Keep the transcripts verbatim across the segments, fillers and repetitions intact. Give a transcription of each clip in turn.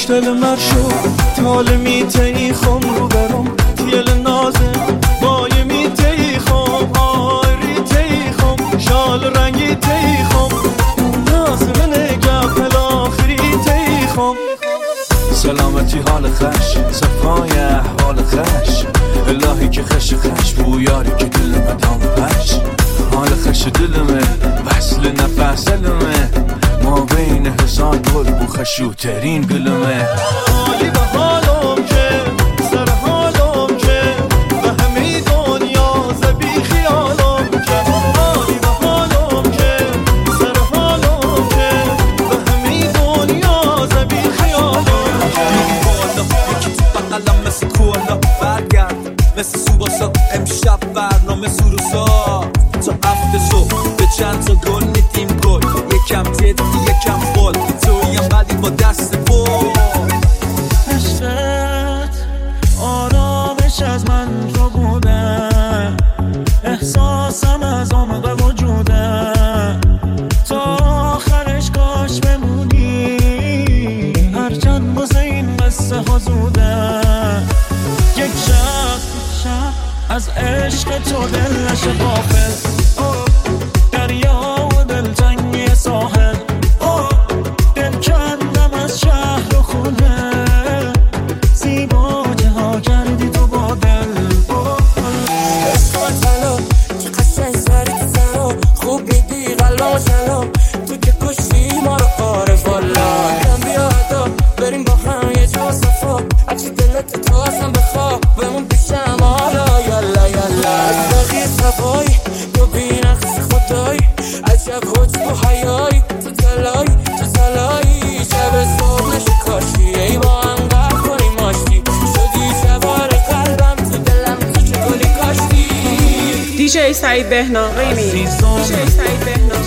دل مرشو تال میتی خم رو برم تیل نازه بای میتی خم آری تی خم شال رنگی تی خم نازه نگه پل آخری تی خم سلامتی حال خش صفای حال خش الهی که خش خش بویاری که دل مدام پش حال خش دلمه وصل نفس دلمه ما بین هزار گل بو خشوترین گلمه حالی به حالم که سر حالم که به همه دنیا زبی خیالم که حالی به حالم که سر حالم که به همه دنیا زبی خیالم که یکی تو بقلم مثل کولا برگرد مثل سوباسا امشب برنامه سروسا تا هفته صبح به چند تا گل میدیم گل یکم جدی یکم بال تویم ولی با دست بول عشقت آرامش از من رو بوده احساسم از عمق وجوده تا آخرش کاش بمونی هرچند بازه این قصه ها زوده یک شب از عشق تو دل نشه غافل دریا و دلتنگی ساحل دل کندم از شهر و خونه زیبا جها کردی تو با دل عشق و تلا که قشنگ سری که زنو خوب میدی قلبم و سلام تو که کشتی ما رو آره والا کم بیا ادا بریم با هم یه جا صفا هرچی دلت تو اصلا بخواه بمون پیشم حالا یالا یالا از بقیه صفایی تو بینقص خدایی عجب حجب و حیایی تو تلایی تو تلایی شب صبح نشه کاشی ای با هم قرد کنیم ماشتی شدی سوار قلبم تو دلم تو چه گلی کاشتی دیجی سعید بهنا ریمی دیجی سعید بهنا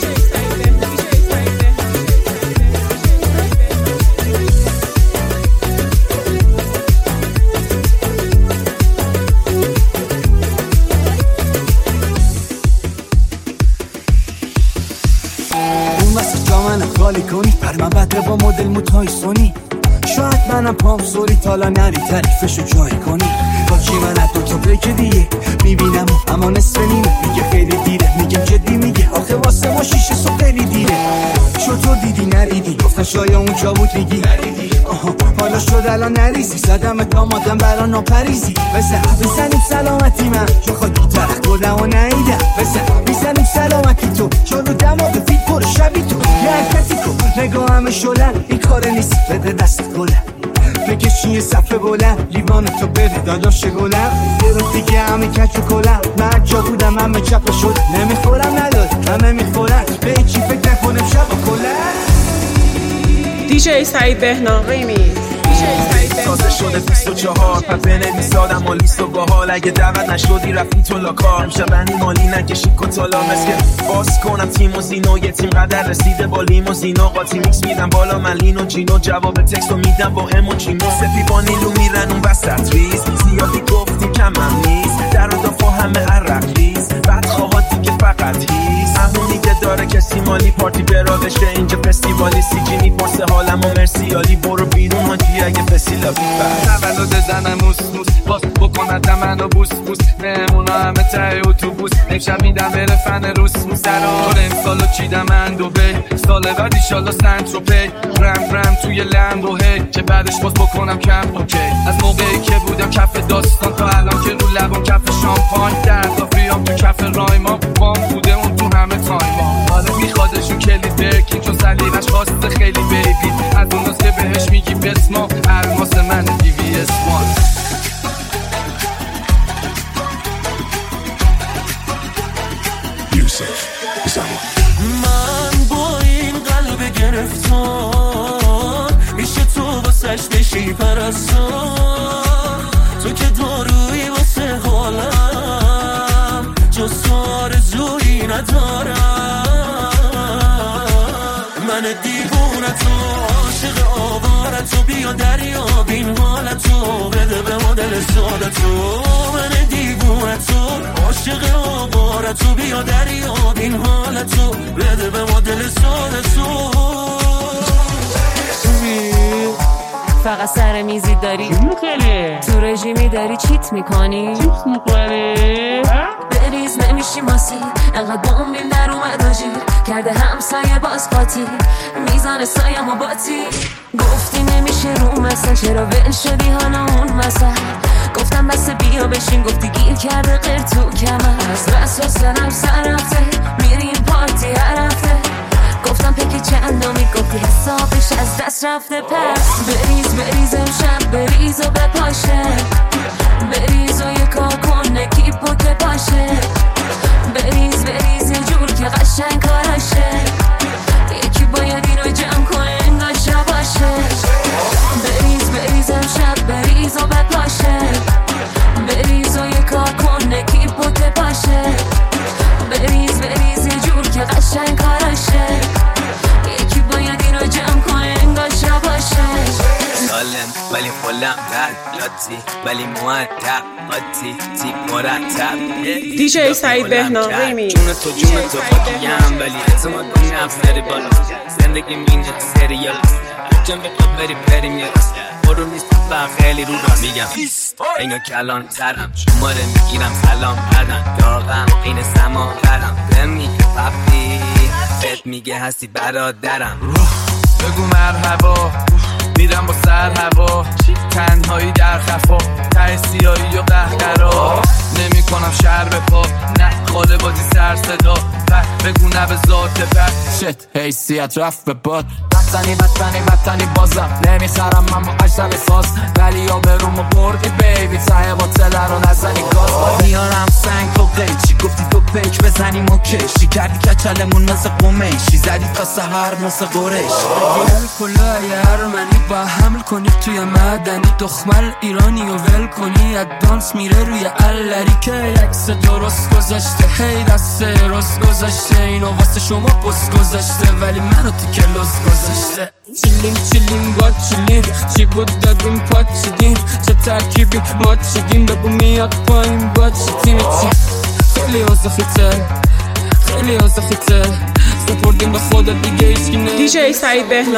خالی کنی پر من بده با مدل موتای سونی شاید منم پام سوری تالا نری تعریفشو جایی کنی با چی من از دوتا بریک دیگه میبینم اما نصف نیمه میگه خیلی دیره میگم جدی میگه آخه واسه ما شیشه صبح خیلی دیره شو دیدی نریدی گفتن شاید اونجا بود میگی نریدی آها حالا شد الان نریزی زدم دامادم برا ناپریزی بزن بزنیم سلامتی من چون خاکی ترخ بودم و نیدم بزن بزنیم سلامتی تو چون رو دماغ فیت پر شبی تو یه حرکتی کن نگاه همه شلن این کار نیست بده دست گلن بکشی صفحه بلند لیوان تو بده داداش گلم یه رو دیگه همه کچ و کلم من جا بودم همه چپه شد نمیخورم نداد همه میخورن به چی فکر نکنم شب و کلن دیجی سعید بهنا ریمی تازه شده بیست و چهار پس بنویس آدم و لیست و باحال اگه دعوت نشدی رفتی تو لاکار امشب بنی مالی نکشی کتالا مسکه باز کنم تیم و زینو یه تیم قدر رسیده با لیم و زینو قاطی میکس میدم بالا من لین و جینو جواب تکست و میدم با ام و چینو سپی با نیلو میرن اون وسط ریز زیادی گفتی کمم نیست در و دافا همه عرق ریز بعد خواهاتی که فقط هیز همونی که داره کسی مالی پارتی برا بشه اینجا فستیوالی سی جی میپرسه حالم و مرسیالی برو بیرون هاجی اگه فسیلا تولد زنم موس موس باز بکند منو بوس بوس مهمونا همه ته اتوبوس امشب میدم بره فن روس موس درار امسالو چیدم من دو بی سال بعد ایشالله سنت رو پی رم رم توی لمبو هی که بعدش باز بکنم کم اوکی از موقعی که بودم کف داستان تا الان که رو لبم کف شامپاین در دافیام تو کف رایما بام بوده اون تو همه تایما حالا میخوادشون کلید برکین چون سلیقش خواسته خیلی بیبی از اون روز که بهش میگی بسما الماس من دی وی اس وان من با این قلب گرفتار میشه تو واسش بشی پرستار تو که دارویی واسه حالم جز آرزویی ندارم من دیوونتو عاشق آوارتو بیا دریا بین حالتو بده به مدل سادتو من دیوونتو عاشق آوارتو بیا دریا بین حالتو بده به مدل سادتو فقط سر میزی داری تو رژیمی داری چیت میکنی بریز نمیشی ماسی انقدر بومبیم در اومد و جیر کرده همسایه باز قاطی میزان سایم و باتی گفتی نمیشه رو مثل چرا ول شدی حالا اون مثل گفتم بس بیا بشین گفتی گیر کرده غیر تو کمر از بس و سرم سر رفته میریم پارتی هر هفته گفتم پکی چندمی گفتی حسابش از دست رفته پس بریز بریز امشب بریز و بپاشه بریز و یه کار کن نکیپو که باشه بریز بریز یه جور که قشنگ کارشه یکی باید اینو جمع کنه انگار شباشه بریز بریز امشب بریز و بپاشه بریز و یه کار کن نکیپو که باشه بریز بریز یه جور که قشنگ کارشه یکی باید اینو جمع کنه انگار شباشه سالم ولی خلم در لاتی ولی مودب آتی تیپ مرتب دیجی سعید بهنا ریمی جون تو جون تو خاکیم ولی اعتماد به نفس نری بالا زندگی مینجا سریال جنب تو بری بریم یه راست برو نیست و خیلی رو را میگم اینگا کلان ترم شماره میگیرم سلام کردن داغم این سما کردم بهم میگه پپی بهت میگه هستی برادرم بگو مرحبا میرم با سر هوا تنهایی در خفا ته سیاهی و قهقرا نمی کنم شهر به پا نه خاله بازی سر صدا بگو نه به ذات بد شت حیثیت رفت به باد وطنی وطنی وطنی بازم نمیخرم من با عجل ساز ولی آبرومو بردی بیبی ته با تله رو نزنی گاز میارم سنگ تو قیچی گفتی تو پیک بزنیم و کشی کردی کچلمون مثل قمیشی زدی تا سهر مثل قریش ول کلای ارمنی با حمل کنی توی مدنی دخمل ایرانی و ول کنی ادانس میره روی علری که عکس درست گذاشته هی دست راست گذاشته اینو واسه شما پست گذاشته ولی منو تو کلاس گذاشته چیلیم چیلیم با چیلیم چی بود دادیم پات چیدیم چه ترکیبی ما چیدیم بگو میاد پایین با چی تیمی چی خیلی آزخیته خیلی آزخیته سپردیم به خدا دیگه ایشکی نه دیجی سعید بهنا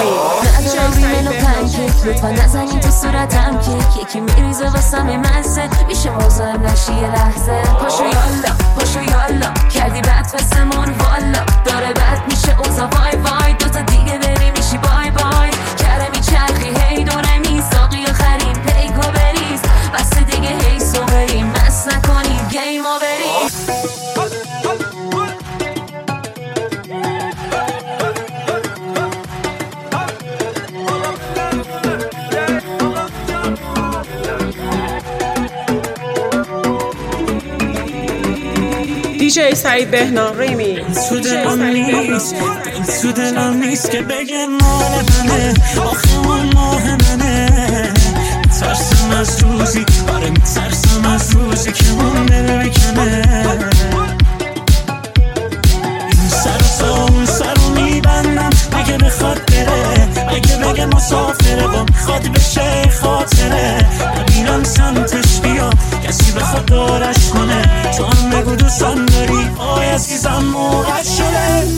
ندارم ریمن و پنکیک لطفا نزنین تو صورتم کیک یکی میریزه واسم مزه میشه مزاحم نشی یه لحظه پاشو یالا پاشو یالا کردی بد فسمون والا داره بد میشه اوزا وای وای دوتا دیگه بری میشی بای بای کرمی چرخی هی دونه میساقی و خریم پیکو بریز بس دیگه هی سو بریم مس نکنی گیمو بریز دیجی سعید بهنا ریمی تو دلم نیست تو دلم نیست که بگه مال منه آخون ماه منه میترسم از روزی آره میترسم از روزی که اون دل بکنه این سر تا اون سر رو میبندم اگه بخواد بره اگه بگه مسافره با میخواد بشه خاطره نبینم سمتش بیا کسی بخواد دارش کنه تو هم بگو دوستان داری آی عزیزم موقع شده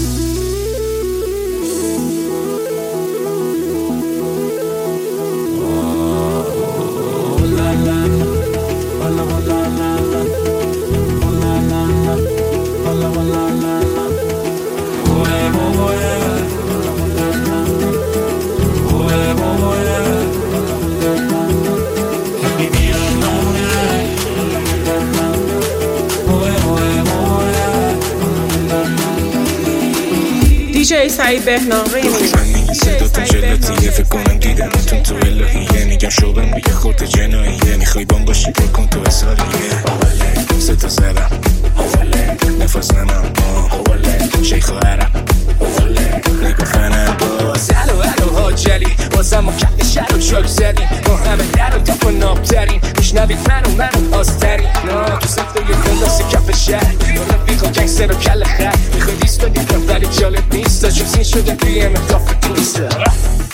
دیجی سعید بهنا ریمی صداتون جلاتیه فکر کنم دیدمتون تو الهیه میگم شغلم بیه خورت جناییه میخوای بام باشی پر کن تو اصاریه اوله ستا زدم اوله نفس نمم اوله شیخ و عرب اوله نگو فنم باز الو الو ها جلی بازم و کت شر و چاک زدیم ما همه در و تاپ و نابترین میشنوید من و من و آسترین تو سفته یه کلاس کف شهر رفیقا گنگستر و کل خر میخوای دیست و دیدم ولی جالب نیست تا جوزین شده بیم اطاف توسته